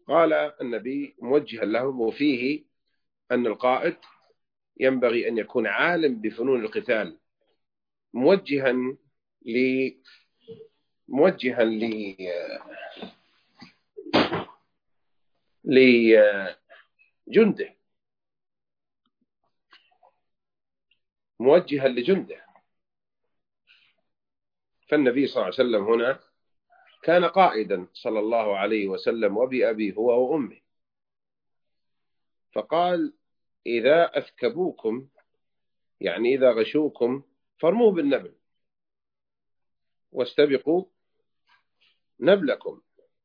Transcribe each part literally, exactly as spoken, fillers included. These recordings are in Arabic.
قال النبي موجها لهم، وفيه أن القائد ينبغي أن يكون عالم بفنون القتال، موجها ل موجها ل لجنده موجها لجنده. فالنبي صلى الله عليه وسلم هنا كان قائدا صلى الله عليه وسلم، وبأبي هو وأمه، فقال: إذا أثكبوكم، يعني إذا غشوكم، فارموه بالنبل واستبقوا نبلكم.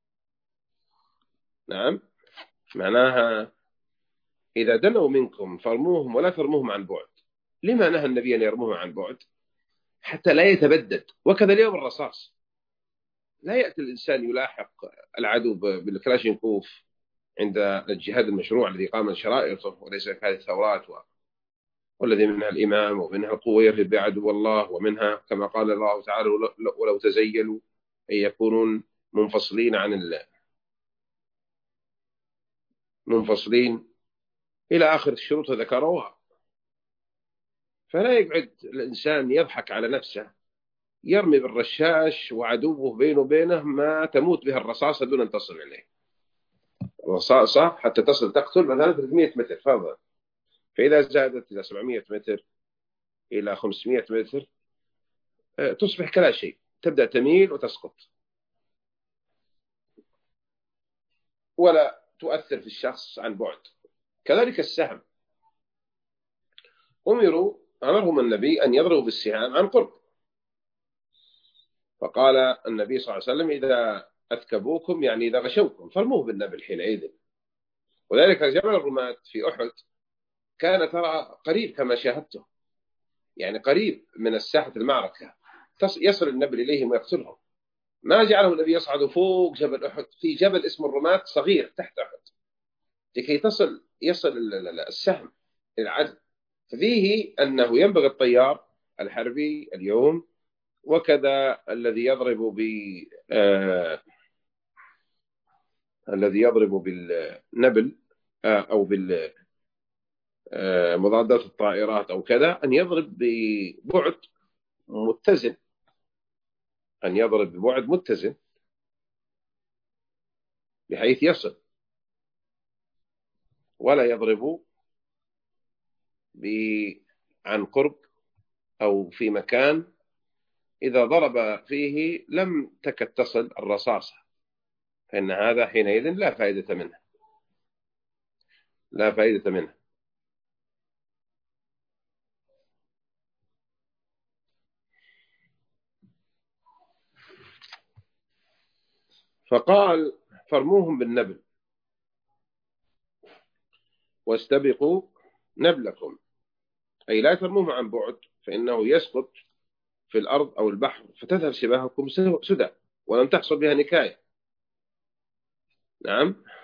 نعم، معناها إذا دنوا منكم فارموهم ولا ترموهم عن بعد. لما نهى النبي أن يرموهم عن بعد؟ حتى لا يتبدد. وكذا اليوم الرصاص، لا يأتي الإنسان يلاحق العدو بالكلاشينكوف عند الجهاد المشروع الذي قامت شرائطه وليس هذه الثورات، والذي منها الإمام ومنها القوة يرهب بعدو الله، ومنها كما قال الله تعالى: ولو تزيلوا أن يكونون منفصلين عن الله، منفصلين إلى آخر الشروط ذكروها. فلا يقعد الإنسان يضحك على نفسه، يرمي بالرشاش وعدوه بينه وبينه ما تموت بها الرصاصة دون أن تصل إليه. الرصاصة حتى تصل تقتل مثلا ثلاثمئة متر فاضل، فإذا زادت إلى سبعمئة متر إلى خمسمئة متر تصبح كلا شيء، تبدأ تميل وتسقط ولا تؤثر في الشخص عن بعد. كذلك السهم، أمروا أمرهم النبي أن يضربوا بالسهام عن قرب، فقال النبي صلى الله عليه وسلم: إذا أثكبوكم، يعني إذا غشوكم، فارموه بالنبل حينئذ. وذلك جبل الرماة في أحد كان ترى قريب كما شاهدته، يعني قريب من الساحة المعركة، يصل النبل إليهم ويقتلهم. ما جعله النبي يصعد فوق جبل أحد، في جبل اسمه الرماة صغير تحت أحد، لكي تصل يصل السهم للعدو. ففيه أنه ينبغي الطيار الحربي اليوم، وكذا الذي يضرب ب آه الذي يضرب بالنبل آه أو بالمضادات آه الطائرات أو كذا، أن يضرب ببعد متزن، أن يضرب ببعد متزن بحيث يصل، ولا يضرب عن قرب أو في مكان إذا ضرب فيه لم تكد تصل الرصاصة، فإن هذا حينئذ لا فائدة منه، لا فائدة منه. فقال: فارموهم بالنبل واستبقوا نبلكم، أي لا ترموه عن بعد، فإنه يسقط في الأرض أو البحر فتذهب شباهكم سدى ولم تحصل بها نكاية. نعم.